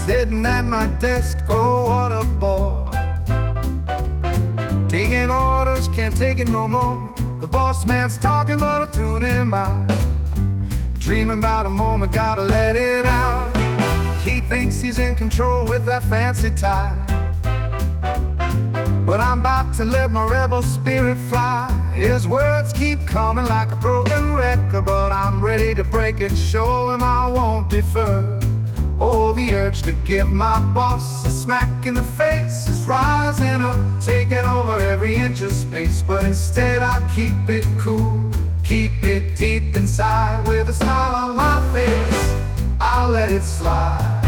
Sitting at my desk, oh what a bore. Taking orders, can't take it no more. The boss man's talking, but I'll tune him out. Dreaming about a moment, gotta let it out. He thinks he's in control with that fancy tie, but I'm about to let my rebel spirit fly. His words keep coming like a broken record, but I'm ready to break it, show him I won't defer. Oh, the urge to give my boss a smack in the face is rising up, taking over every inch of space. But instead I keep it cool, keep it deep inside. With a smile on my face, I'll let it slide.